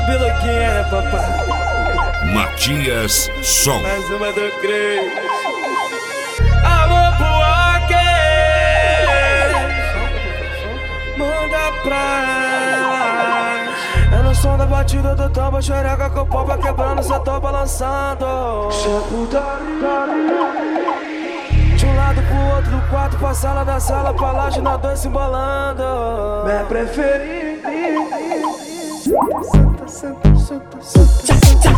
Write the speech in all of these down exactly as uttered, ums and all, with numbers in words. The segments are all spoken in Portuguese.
biluquinha, né, papai? Matias Som. Mais uma do Cris. Alô, Buaque! Manda pra ela. É no som da batida do tambo, xereca com o pau vai quebrando, cê tô balançando. De um lado pro outro, do quarto pra sala, da sala pra laje, nós dois se embolando. Minha preferida. Senta, senta, senta, senta.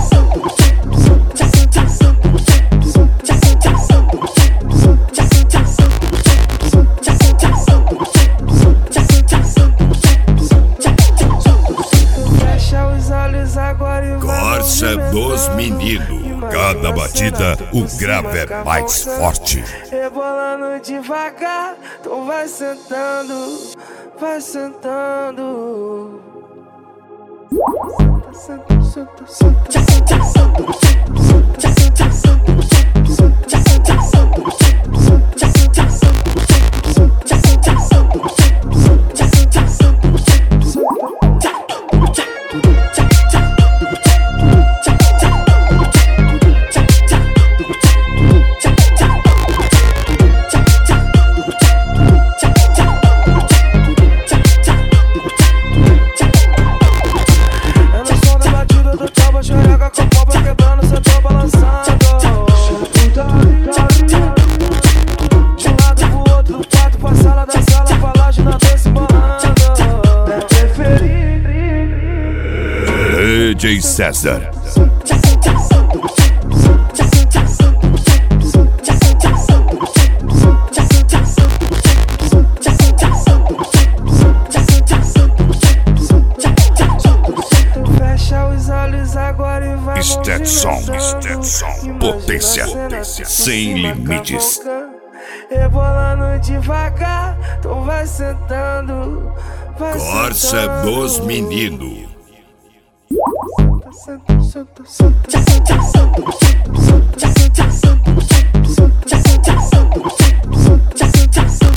Fecha os olhos agora e vai. Corsa dos meninos. Cada batida, o grave é mais forte. Rebolando devagar, então vai sentando, vai sentando. Senta, senta, senta, senta. D J César. Fecha os olhos agora e vai. Stetson, Stetson, potência sem limites. Rebolando devagar, então vai sentando. Corsa dos meninos. Senta, senta, senta, senta, senta, senta, senta, senta, senta, senta, senta, senta, senta, senta, senta,